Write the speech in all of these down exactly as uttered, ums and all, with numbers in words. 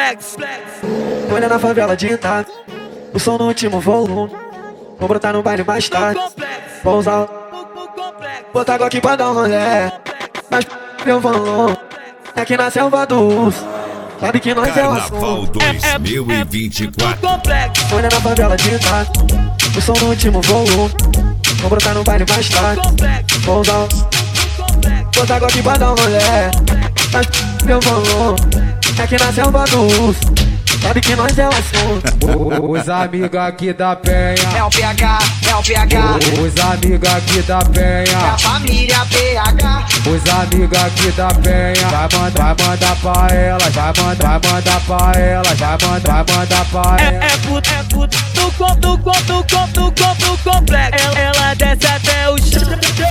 complexo. Olha na favela de Itaca, o som no último volume. Vou brotar no baile mais tarde, vou usar o... Botar Glock pra dar um rolê, mas meu volume é que na selva do urso, sabe que nós é o Carnaval assunto. dois mil e vinte e quatro. Olha na favela de Itaca, o som no último volume. Vou brotar no baile mais tarde, vou usar o... Botar Glock pra dar um rolê, mas meu volume é que na selva do urso, sabe que nós é o assunto. Os amigos aqui da Penha, É o P H, é o P H, os amigos aqui da Penha, é a família P H. os amigos aqui da Penha. Vai mandar, vai mandar pra ela, vai mandar, vai mandar pra ela, vai mandar, vai mandar pra É, ela. é puto, é puto, do com, do com, do com, do com, do complexo. Ela, ela desce até o chão,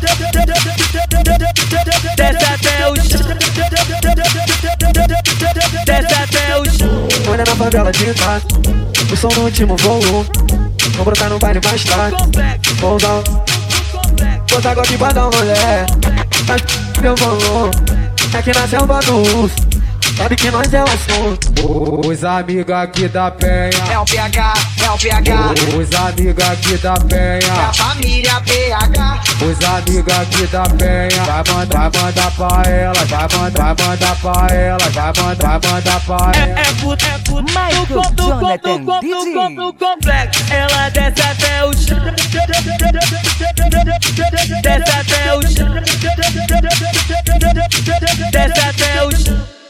desce até o chão, desce até o chão. Olha na favela de Itaca, o som no último volume. Vou brotar no baile mais tarde, vou usar o... Botar Glock pra dar um rolê, mas meu volume é que na selva do urso, sabe que nós é o assunto. Os amigos aqui da Penha, É o P H, é o P H, os amigos aqui da é a Penha, família P H. os amigos aqui da Penha. Vai mandar, vai mandar pra ela, vai mandar, vai mandar pra ela, vai mandar, vai mandar pra É, ela. é puto, é puto, Michael do com, do com, Jonathan do com, D J. do com, do complexo. Ela desce até o chão, desce até o chão, desce até o chão.